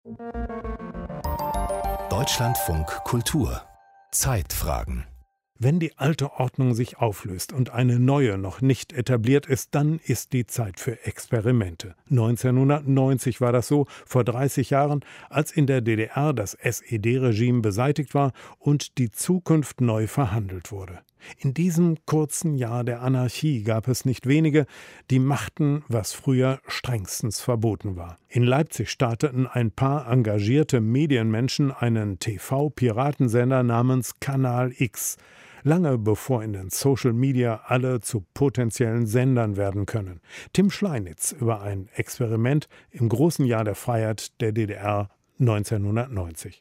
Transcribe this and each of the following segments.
Deutschlandfunk Kultur Zeitfragen. Wenn die alte Ordnung sich auflöst und eine neue noch nicht etabliert ist, dann ist die Zeit für Experimente. 1990 war das so, vor 30 Jahren, als in der DDR das SED-Regime beseitigt war und die Zukunft neu verhandelt wurde. In diesem kurzen Jahr der Anarchie gab es nicht wenige, die machten, was früher strengstens verboten war. In Leipzig starteten ein paar engagierte Medienmenschen einen TV-Piratensender namens Kanal X. Lange bevor in den Social Media alle zu potenziellen Sendern werden können. Tim Schleinitz über ein Experiment im großen Jahr der Freiheit der DDR 1990.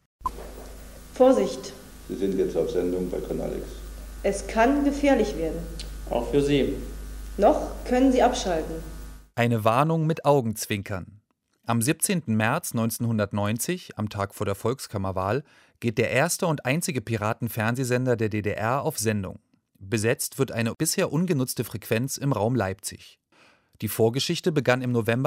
Vorsicht! Sie sind jetzt auf Sendung bei Kanal X. Es kann gefährlich werden. Auch für Sie. Noch können Sie abschalten. Eine Warnung mit Augenzwinkern. Am 17. März 1990, am Tag vor der Volkskammerwahl, geht der erste und einzige Piratenfernsehsender der DDR auf Sendung. Besetzt wird eine bisher ungenutzte Frequenz im Raum Leipzig. Die Vorgeschichte begann im November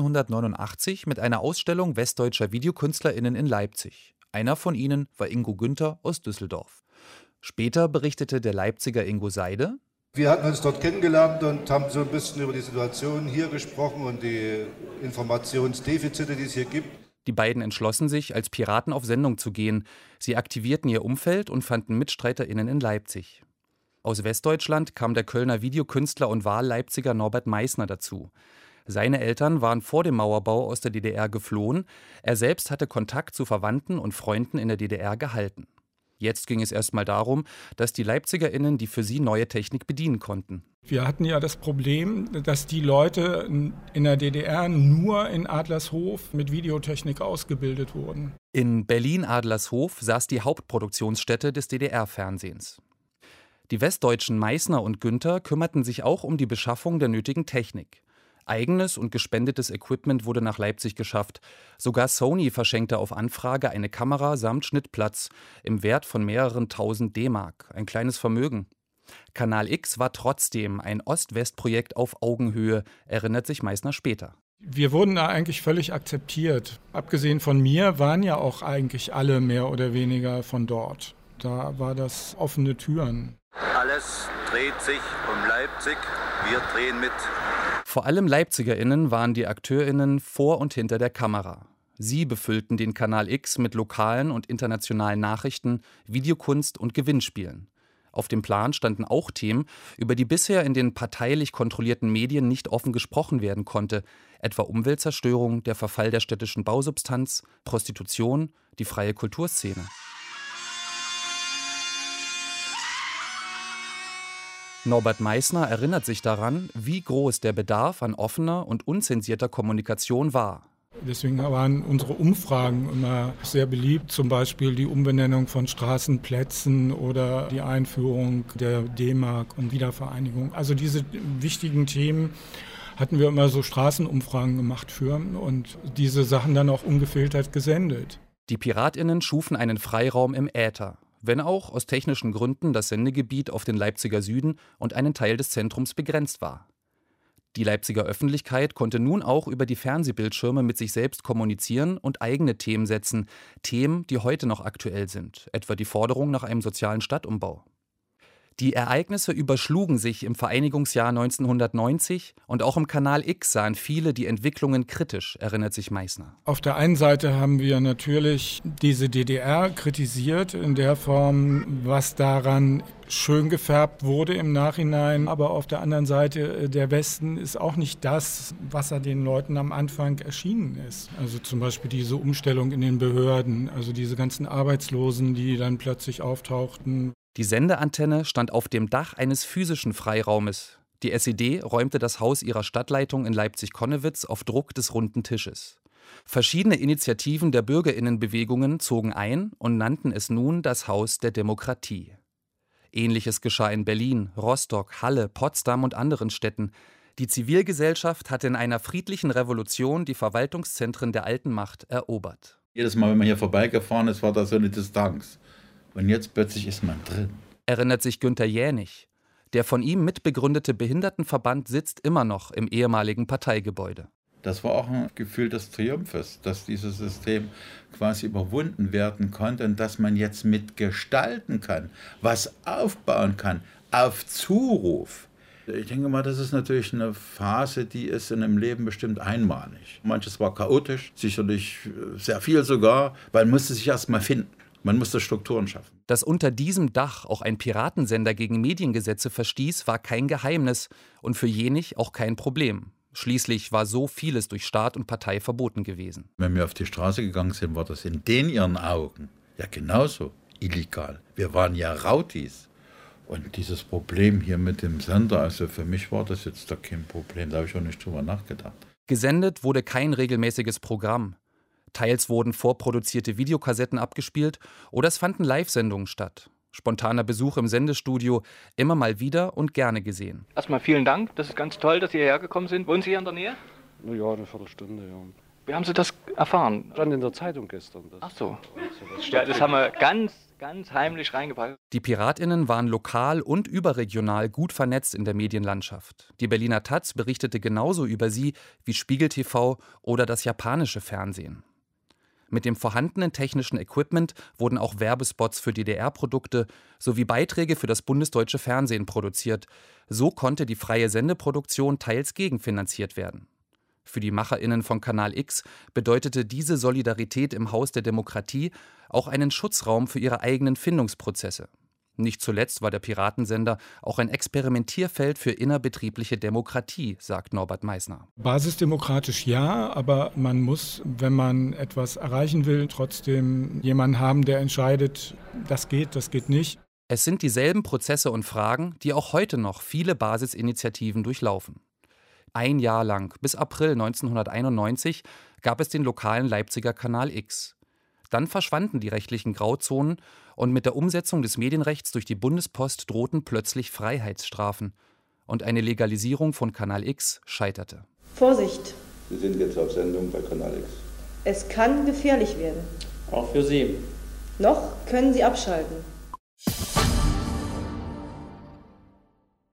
1989 mit einer Ausstellung westdeutscher VideokünstlerInnen in Leipzig. Einer von ihnen war Ingo Günther aus Düsseldorf. Später berichtete der Leipziger Ingo Seide: Wir hatten uns dort kennengelernt und haben so ein bisschen über die Situation hier gesprochen und die Informationsdefizite, die es hier gibt. Die beiden entschlossen sich, als Piraten auf Sendung zu gehen. Sie aktivierten ihr Umfeld und fanden MitstreiterInnen in Leipzig. Aus Westdeutschland kam der Kölner Videokünstler und Wahlleipziger Norbert Meissner dazu. Seine Eltern waren vor dem Mauerbau aus der DDR geflohen. Er selbst hatte Kontakt zu Verwandten und Freunden in der DDR gehalten. Jetzt ging es erstmal darum, dass die LeipzigerInnen die für sie neue Technik bedienen konnten. Wir hatten ja das Problem, dass die Leute in der DDR nur in Adlershof mit Videotechnik ausgebildet wurden. In Berlin-Adlershof saß die Hauptproduktionsstätte des DDR-Fernsehens. Die Westdeutschen Meissner und Günther kümmerten sich auch um die Beschaffung der nötigen Technik. Eigenes und gespendetes Equipment wurde nach Leipzig geschafft. Sogar Sony verschenkte auf Anfrage eine Kamera samt Schnittplatz im Wert von mehreren tausend D-Mark. Ein kleines Vermögen. Kanal X war trotzdem ein Ost-West-Projekt auf Augenhöhe, erinnert sich Meissner später. Wir wurden da eigentlich völlig akzeptiert. Abgesehen von mir waren ja auch eigentlich alle mehr oder weniger von dort. Da war das offene Türen. Alles dreht sich um Leipzig. Wir drehen mit. Vor allem LeipzigerInnen waren die AkteurInnen vor und hinter der Kamera. Sie befüllten den Kanal X mit lokalen und internationalen Nachrichten, Videokunst und Gewinnspielen. Auf dem Plan standen auch Themen, über die bisher in den parteilich kontrollierten Medien nicht offen gesprochen werden konnte, etwa Umweltzerstörung, der Verfall der städtischen Bausubstanz, Prostitution, die freie Kulturszene. Norbert Meissner erinnert sich daran, wie groß der Bedarf an offener und unzensierter Kommunikation war. Deswegen waren unsere Umfragen immer sehr beliebt, zum Beispiel die Umbenennung von Straßenplätzen oder die Einführung der D-Mark und Wiedervereinigung. Also diese wichtigen Themen hatten wir immer so Straßenumfragen gemacht für und diese Sachen dann auch ungefiltert gesendet. Die PiratInnen schufen einen Freiraum im Äther. Wenn auch aus technischen Gründen das Sendegebiet auf den Leipziger Süden und einen Teil des Zentrums begrenzt war. Die Leipziger Öffentlichkeit konnte nun auch über die Fernsehbildschirme mit sich selbst kommunizieren und eigene Themen setzen, Themen, die heute noch aktuell sind, etwa die Forderung nach einem sozialen Stadtumbau. Die Ereignisse überschlugen sich im Vereinigungsjahr 1990 und auch im Kanal X sahen viele die Entwicklungen kritisch, erinnert sich Meissner. Auf der einen Seite haben wir natürlich diese DDR kritisiert in der Form, was daran schön gefärbt wurde im Nachhinein. Aber auf der anderen Seite, der Westen ist auch nicht das, was er den Leuten am Anfang erschienen ist. Also zum Beispiel diese Umstellung in den Behörden, also diese ganzen Arbeitslosen, die dann plötzlich auftauchten. Die Sendeantenne stand auf dem Dach eines physischen Freiraumes. Die SED räumte das Haus ihrer Stadtleitung in Leipzig-Konnewitz auf Druck des Runden Tisches. Verschiedene Initiativen der BürgerInnenbewegungen zogen ein und nannten es nun das Haus der Demokratie. Ähnliches geschah in Berlin, Rostock, Halle, Potsdam und anderen Städten. Die Zivilgesellschaft hatte in einer friedlichen Revolution die Verwaltungszentren der alten Macht erobert. Jedes Mal, wenn man hier vorbeigefahren ist, war da so eine Distanz. Und jetzt plötzlich ist man drin. Erinnert sich Günther Jänig. Der von ihm mitbegründete Behindertenverband sitzt immer noch im ehemaligen Parteigebäude. Das war auch ein Gefühl des Triumphes, dass dieses System quasi überwunden werden konnte und dass man jetzt mitgestalten kann, was aufbauen kann, auf Zuruf. Ich denke mal, das ist natürlich eine Phase, die ist in einem Leben bestimmt einmalig. Manches war chaotisch, sicherlich sehr viel sogar, weil man musste sich erst mal finden. Man musste Strukturen schaffen. Dass unter diesem Dach auch ein Piratensender gegen Mediengesetze verstieß, war kein Geheimnis und für Jenich auch kein Problem. Schließlich war so vieles durch Staat und Partei verboten gewesen. Wenn wir auf die Straße gegangen sind, war das in ihren Augen ja genauso illegal. Wir waren ja Rautis. Und dieses Problem hier mit dem Sender, also für mich war das jetzt da kein Problem, da habe ich auch nicht drüber nachgedacht. Gesendet wurde kein regelmäßiges Programm. Teils wurden vorproduzierte Videokassetten abgespielt oder es fanden Live-Sendungen statt. Spontaner Besuch im Sendestudio, immer mal wieder und gerne gesehen. Erstmal vielen Dank, das ist ganz toll, dass Sie hierher gekommen sind. Wohnen Sie hier in der Nähe? Na ja, eine Viertelstunde, ja. Wie haben Sie das erfahren? Stand in der Zeitung gestern. Ach so. Ja, das haben wir ganz heimlich reingepackt. Die PiratInnen waren lokal und überregional gut vernetzt in der Medienlandschaft. Die Berliner taz berichtete genauso über sie wie Spiegel TV oder das japanische Fernsehen. Mit dem vorhandenen technischen Equipment wurden auch Werbespots für DDR-Produkte sowie Beiträge für das bundesdeutsche Fernsehen produziert. So konnte die freie Sendeproduktion teils gegenfinanziert werden. Für die MacherInnen von Kanal X bedeutete diese Solidarität im Haus der Demokratie auch einen Schutzraum für ihre eigenen Findungsprozesse. Nicht zuletzt war der Piratensender auch ein Experimentierfeld für innerbetriebliche Demokratie, sagt Norbert Meissner. Basisdemokratisch ja, aber man muss, wenn man etwas erreichen will, trotzdem jemanden haben, der entscheidet, das geht nicht. Es sind dieselben Prozesse und Fragen, die auch heute noch viele Basisinitiativen durchlaufen. Ein Jahr lang, bis April 1991, gab es den lokalen Leipziger Kanal X. Dann verschwanden die rechtlichen Grauzonen und mit der Umsetzung des Medienrechts durch die Bundespost drohten plötzlich Freiheitsstrafen. Und eine Legalisierung von Kanal X scheiterte. Vorsicht! Sie sind jetzt auf Sendung bei Kanal X. Es kann gefährlich werden. Auch für Sie. Noch können Sie abschalten.